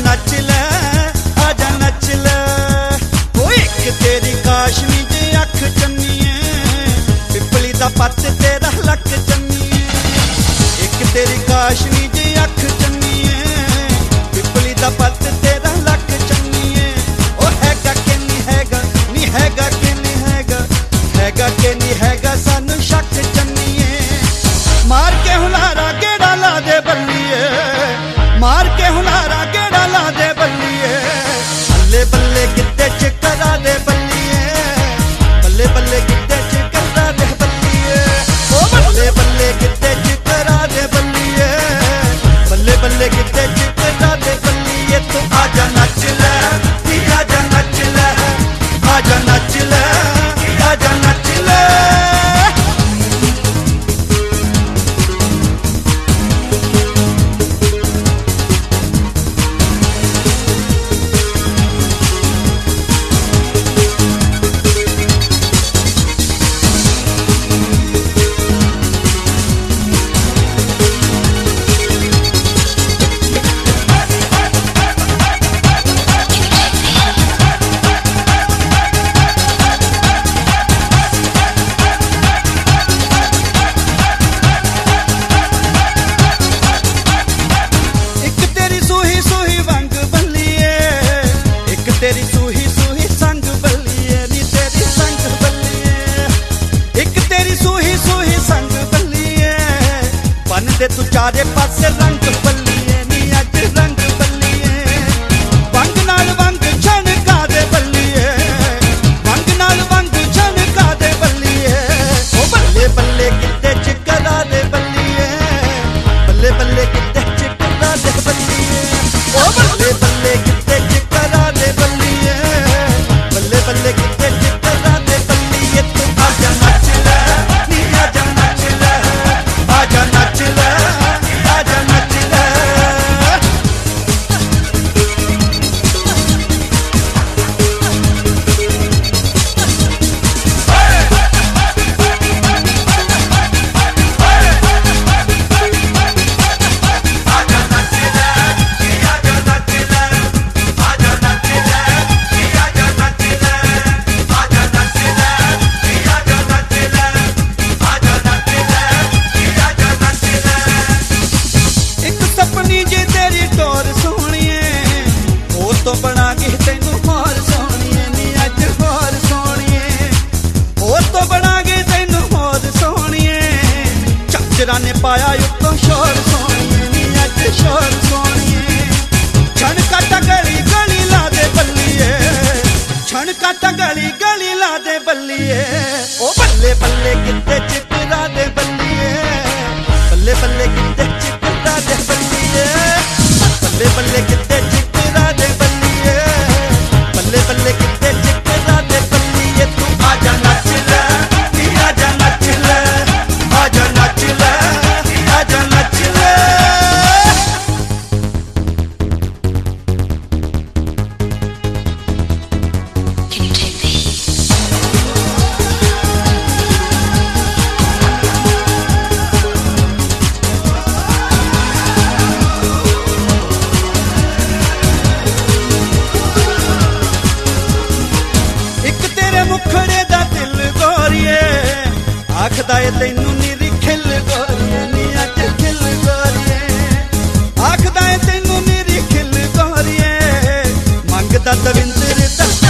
नच ले आजा नच ले। ओ एक तेरी काशनी जे अख चन्नीए, पिपली दा पत्त तेरा लक चन्नीए। एक तेरी काशनी जे अख चन्नीए, पिपली दा पत्त तेरा लक चन्नीए। ओ हैगा के नी हैगा, नी हैगा के नी हैगा, हैगा के नी हैगा सानू शक चन्नीए। मार के हुलारा गेड़ा ला दे बल्लीए, मार के हुलारा गेड़ा ला दे बल्लीए। बल्ले बल्ले गिद्दे च करा दे बल्लीए, बल्ले बल्ले गिद्दे च करा दे बल्लीए। ओ बल्ले बल्ले गिद्दे च करा दे बल्लीए, बल्ले बल्ले गिद्दे च करा दे बल्लीए। तू आजा नच ले, आजा नच ले, आजा नच ले, आजा नच ले। तेरी सूही सूही संग बल्लीए नी तेरी संग बल्लीए। एक तेरी सूही सूही संग बल्लीए, बन दे तू चारे पासे रंग बल्लीए नी अज रंग बल्लीए। वंग नाल वंग छणका दे बल्लीए, वंग नाल वंग छणका दे बल्लीए। ओ बल्ले बल्ले गिद्दे च करा दे बल्लीए, बल्ले बल्ले गिद्दे च करा दे बल्लीए। ओ बल्ले बल्ले गिद्दे च करा दे बल्लीए, बल्ले बल्ले गिद्दे च करा दे बल्लीए। तू आजा नच ले, नी आजा नच ले, आजा नच ले, आजा नच ले। सपनी जी तेरी टोर सोहणीए, ओ तो बना के तैनू होर सोहणीए नी अज होर सोहणीए। ओ तो बना के तैनू होर सोहणीए, झंझरा ने पाया उत्तों शोर सोहणीए नी अज शोर सोहणीए। छणकाटा गली गली ला दे बल्लीए, छणकाटा गली गली ला दे बल्लीए। ओ बल्ले बल्ले गिद्दे च करा दे बल्लीए, बल्ले बल्ले गिद्दे च करा दे बल्लीए। बल्ले बल्ले गिद्दे च करा दे बल्लीए, बल्ले बल्ले गिद्दे च करा दे बल्लीए। तू आजा नच ले, आजा नच ले, आजा नच ले, आजा नच ले। Can you take these? मुखड़े दा दिल गोरिए, आखदा ए तैनू नीरी खिल गोरिए नी अज खिल गोरिए। आखदा ए तैनू नीरी खिल गोरिए, मंगदा दविंदर दा